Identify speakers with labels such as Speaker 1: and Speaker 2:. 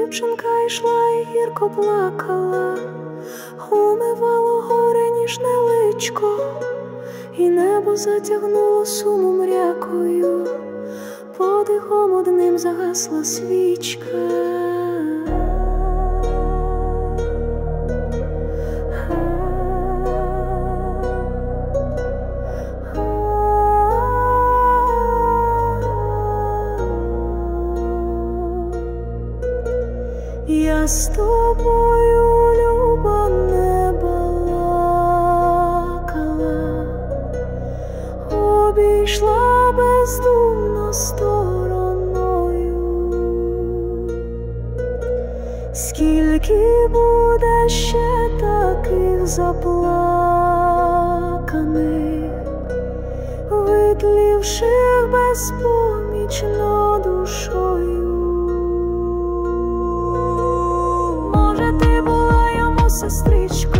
Speaker 1: дівчинка йшла і гірко плакала, умивало горе ніжне личко, і небо затягнуло сумом рякою, подихом одним загасла свічка. Я з тобою, люба, не балакала, обійшла бездумно стороною. Скільки буде ще таких заплаканих, витлівших безпомічно душою. Може, ти була йому сестричкою,